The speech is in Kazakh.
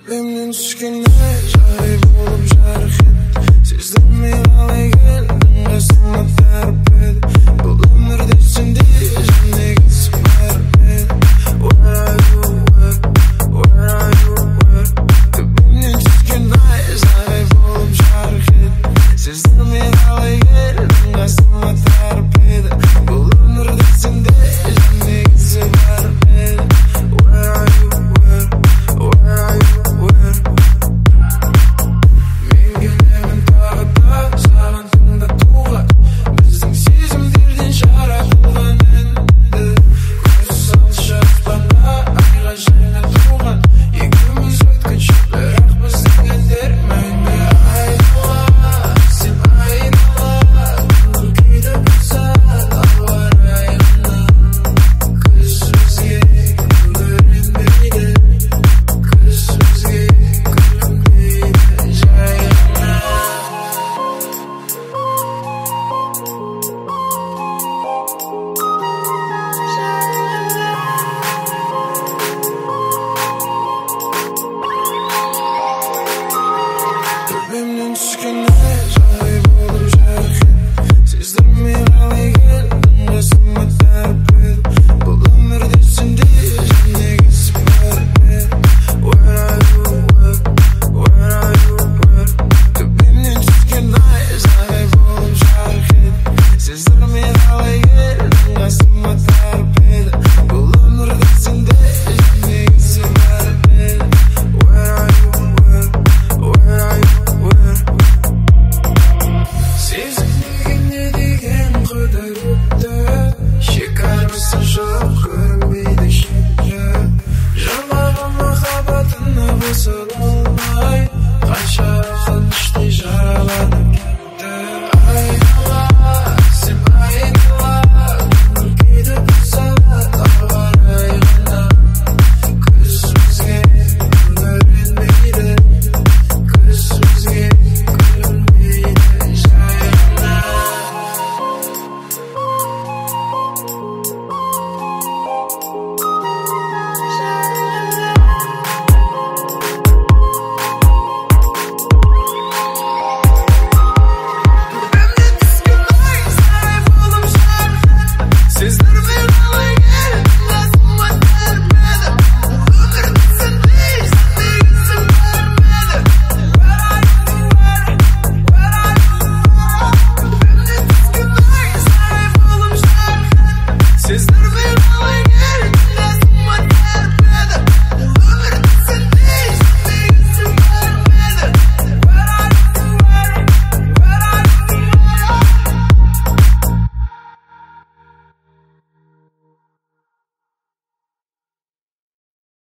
Төбемнен түскенде жай болып жарық еді. Сездірмей қалай келдің қасыма тәріп еді. Бұл өмірде сенде негіз бар еді. Where are you, where are you, where? Төбемнен түскенде жай болып жарық еді. Сездірмей қалай келдің қасыма тәріп еді. Бұл өмірде сенде негізі бар еді. Where are you, where are you? Төбемнен түскенде жай болып жарық еді. Сездірмей қалай келдің қасыма тәріп еді. Бұл өмірде сенде негіз бар еді. Where are you, where are you, where? Төбемнен түскенде жай болып жарық еді. Сездірмей қалай келдің қасыма тәріп еді. Бұл өмірде сенде негізі бар еді. Where are you, where are you? Сезімдегенде деген қыдыр өтті. Шекарасы жоқ көрінбейді шеті. Жалаған махаббатына басыла алмай, қанша қаныштай жаралады